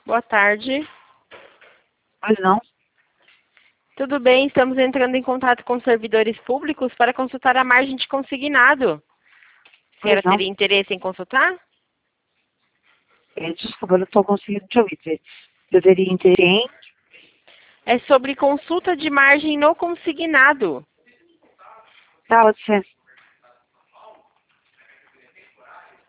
Boa tarde. Pois não? Tudo bem? Estamos entrando em contato com servidores públicos para consultar a margem de consignado. A Pois senhora não? teria interesse em consultar? Desculpa, eu não estou conseguindo te ouvir. Eu teria interesse em... É sobre consulta de margem no consignado. Tá, pode ser.